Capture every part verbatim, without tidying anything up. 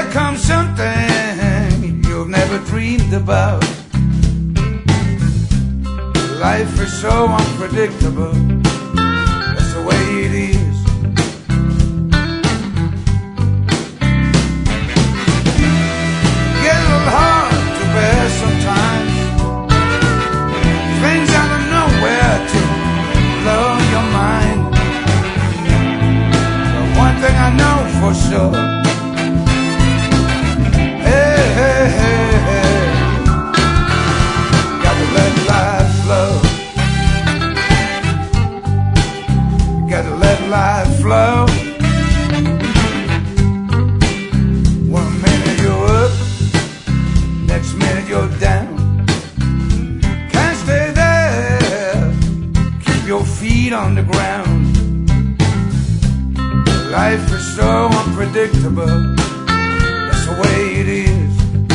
here comes something you've never dreamed about. Life is so unpredictable, that's the way it is. Get a little hard to bear sometimes, things out of nowhere to blow your mind. But one thing I know for sure, hey, hey, hey, hey, gotta let life flow. Gotta let life flow. One minute you're up, next minute you're down. Can't stay there, keep your feet on the ground. Life is so unpredictable, that's the way it is.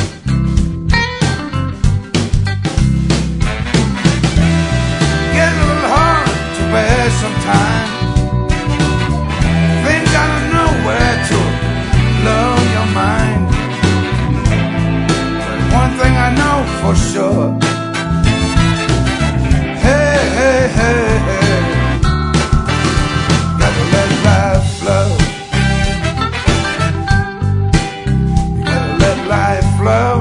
Get a little hard to bear sometimes, things out of nowhere to blow your mind. But one thing I know for sure, hey, hey, hey, hey, gotta let life flow. Gotta let life flow.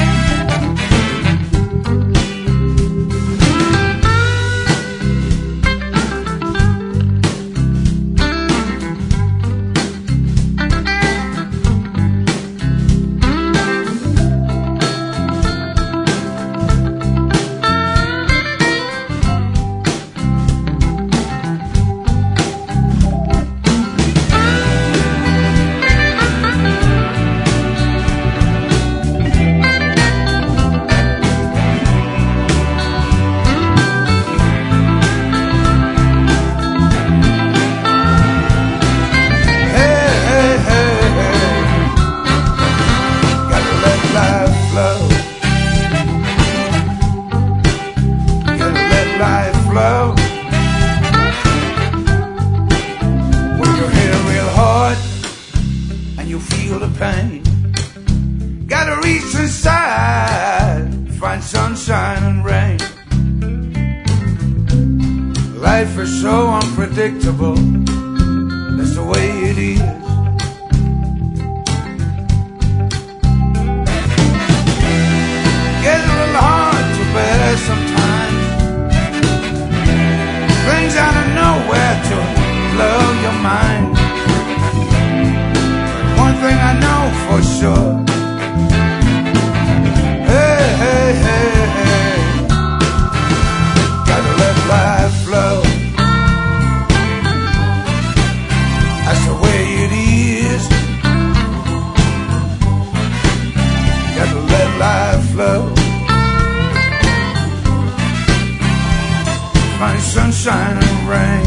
When you're hit real hard and you feel the pain, gotta reach inside, find sunshine and rain. Life is so unpredictable, that's the way it is. Get a little hard to bear sometimes, things out of nowhere to blow your mind. One thing I know for sure, hey, hey, hey, hey, gotta let life flow. That's the way it is. Gotta let life flow. Find sunshine and rain.